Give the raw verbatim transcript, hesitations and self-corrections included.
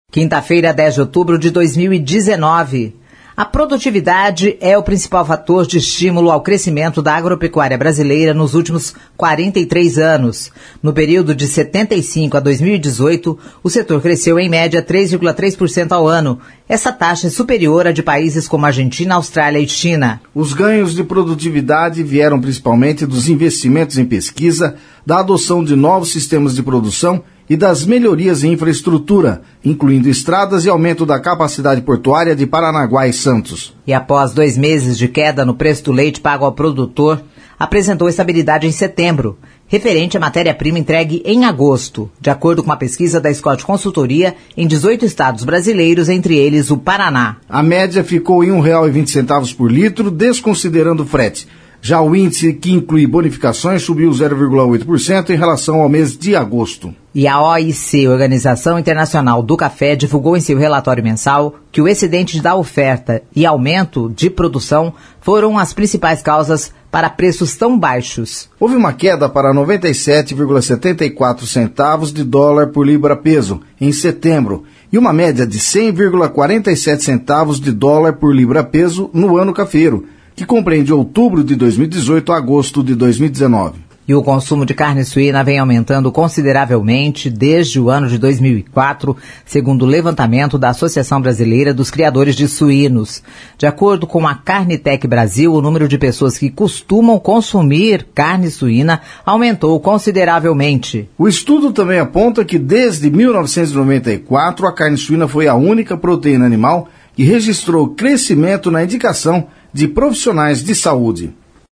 Quinta-feira, dez de outubro de dois mil e dezenove. A produtividade é o principal fator de estímulo ao crescimento da agropecuária brasileira nos últimos quarenta e três anos. No período de setenta e cinco a dois mil e dezoito, o setor cresceu em média três vírgula três por cento ao ano. Essa taxa é superior à de países como Argentina, Austrália e China. Os ganhos de produtividade vieram principalmente dos investimentos em pesquisa, da adoção de novos sistemas de produção e das melhorias em infraestrutura, incluindo estradas e aumento da capacidade portuária de Paranaguá e Santos. E após dois meses de queda no preço do leite pago ao produtor, apresentou estabilidade em setembro, referente à matéria-prima entregue em agosto, de acordo com uma pesquisa da Scott Consultoria em dezoito estados brasileiros, entre eles o Paraná. A média ficou em um real e vinte centavos por litro, desconsiderando o frete. Já o índice, que inclui bonificações, subiu zero vírgula oito por cento em relação ao mês de agosto. E a O I C, Organização Internacional do Café, divulgou em seu relatório mensal que o excedente da oferta e aumento de produção foram as principais causas para preços tão baixos. Houve uma queda para noventa e sete vírgula setenta e quatro centavos de dólar por libra-peso em setembro e uma média de cem vírgula quarenta e sete centavos de dólar por libra-peso no ano cafeiro, que compreende outubro de dois mil e dezoito a agosto de dois mil e dezenove. E o consumo de carne suína vem aumentando consideravelmente desde o ano de dois mil e quatro, segundo o levantamento da Associação Brasileira dos Criadores de Suínos. De acordo com a Carnitec Brasil, o número de pessoas que costumam consumir carne suína aumentou consideravelmente. O estudo também aponta que desde mil novecentos e noventa e quatro a carne suína foi a única proteína animal que registrou crescimento na indicação de profissionais de saúde.